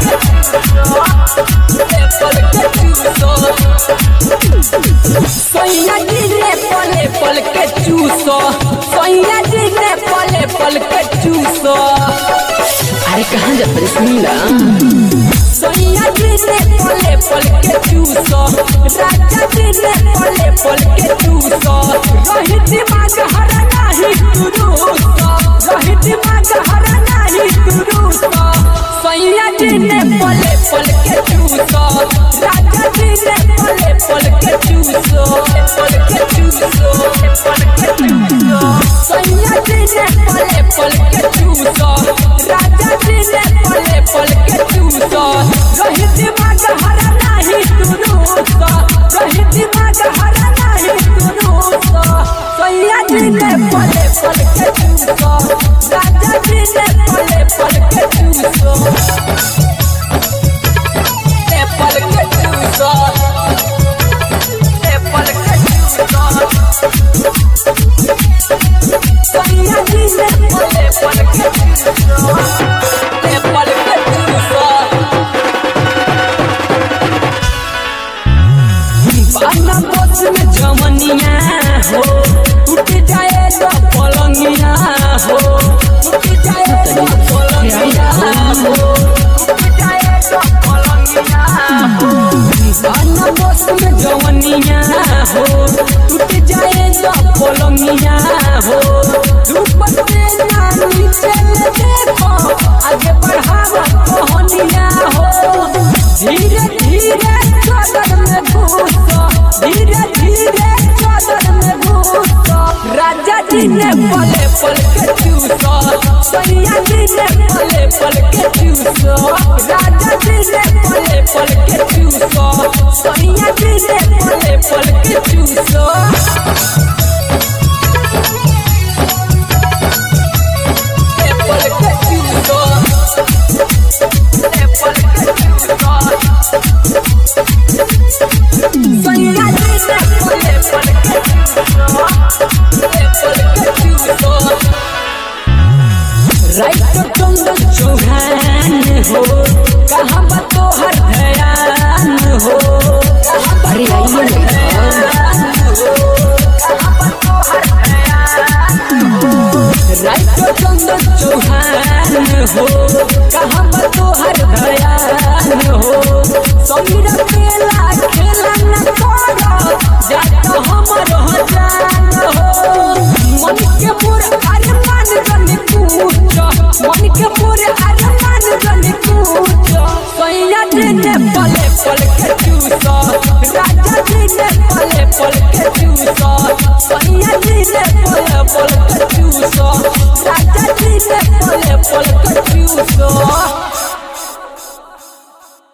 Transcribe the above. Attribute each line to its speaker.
Speaker 1: सैया जी ने पले पल के चूसो सैया जी ने पले पल के चूसो।
Speaker 2: अरे कहाँ जा रही सुनीला?
Speaker 1: सैया जी ने पले पल के चूसो राजा जी ने पले पल के चूसो। रही दिमाग हरा नहीं तुरुसो रही दिमाग हरा नहीं तुरुसो। सैया जी ने पले पल के चूसो राजा जी ने पले पल के चूसो पल के चूसो पल के चूसो। सैया जी ने पले पल के चूसो राजा जी ने पले पल के चूसो। रही दिमाग हरा नहीं तुरुसो रही दिमाग हरा नहीं तुरुसो। सैया जी ने पले पल के चूसो राजा जी ने पले पल के चूसो पल के चूसो पल के चूसो। सैया जी ने पले पल के चूसो पल के चूसो। बाना बोझ में जमनिया हो टूट जाए तो पलंगिया हो टूट जाए तो पलंगिया हो टूट जाए तो पलंगिया हो। बाना बोझ में जमनिया हो टूट जाए तो पलंगिया हो। ऊपर से ना नीचे देखो आगे बढ़ावा कहानिया हो। धीरे धीरे चादर में घुसो धीरे धीरे चादर में घुसो। राजा जी ने पले पल के चूसो सैया जी ने पले पल के चूसो राजा जी ने पले पल के चूसो सैया जी ने पले पल के चूसो। पल के चूसो पल के चूसो। सैया जी ने पले पल के चूसो पल के चूसो। राइटर चंदन चौहान हो कहाँ बा तोहर ध्यान हो।
Speaker 2: अरे आइए
Speaker 1: राइटर चंदन चौहान हो कहाँ बा तोहर ध्यान हो। समीरा मेला खेला न करो जाता हमर जान हो। मन के पूरा अरमान जन पूछो मन के पूरे अरमान जन पूछो। सैया जी ने पले पल के चूसो राजा जी ने पले पल के चूसो सैया जी ने पले पल के चूसो राजा जी ने पले पल के चूसो।